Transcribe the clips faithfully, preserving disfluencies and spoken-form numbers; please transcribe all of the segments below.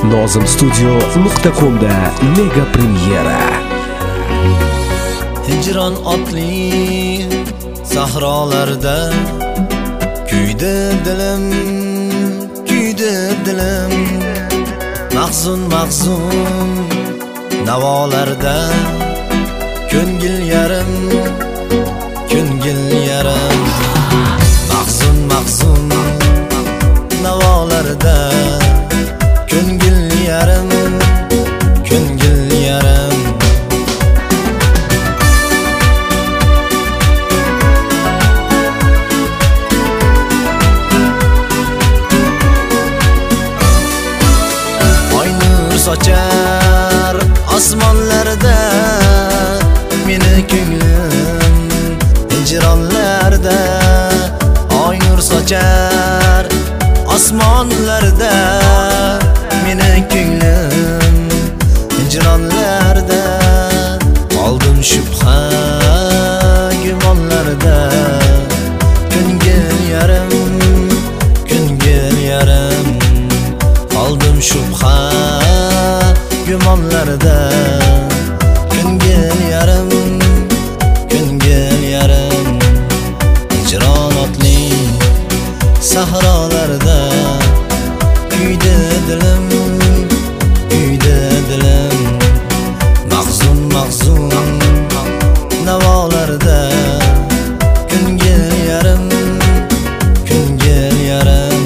nozim studio nuqta com'da mega premyera. Hijron otli sahrolarda kuydi dilim, kuydi dilim. Mahzun mahzun navolarda ko'ngil yarim, ko'ngil yarim. Mahzun mahzun navolarda ko'ngil yarim, ko'ngil yarim. Oy nur sochar osmonlarda meni ko'nglim hijronlarda. Oy nur sochar osmonlarda meni ko'nglim hijronlarda. Qoldim shubha gumonlarda ko'ngil yarim, ko'ngil yarim. Qoldim shubha gumonlarda ko'ngil yarim, ko'ngil yarim. Hijron otli sahrolarda kuydi dilim, kuydi dilim. Mahzun mahzun navolarda ko'ngil yarim, ko'ngil yarim.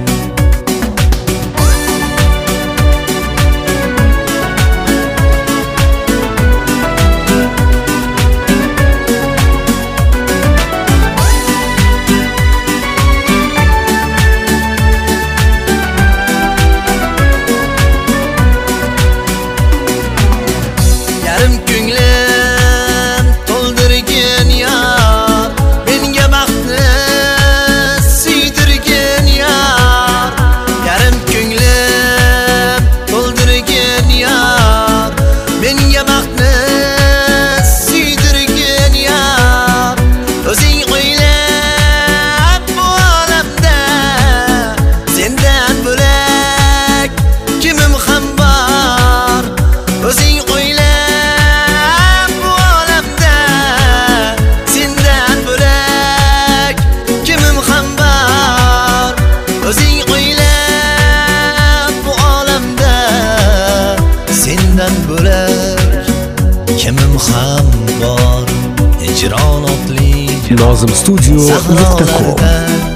Yarim ko'nglim to'ldirgan yar, menga baxtni siydirgan yar. Yarim ko'nglim to'ldirgan yar, menga baxtni siydirgan yar. O'zing o'ylab bu olamda sendan bo'lak kimim ham bor. O'zing o'ylab bu olamda sendan bo'lak kimim ham bor. O'zing o'ylab bu olamda sendan bo'lak kimim ham bor. Hijron otli nozim studio nuqta com.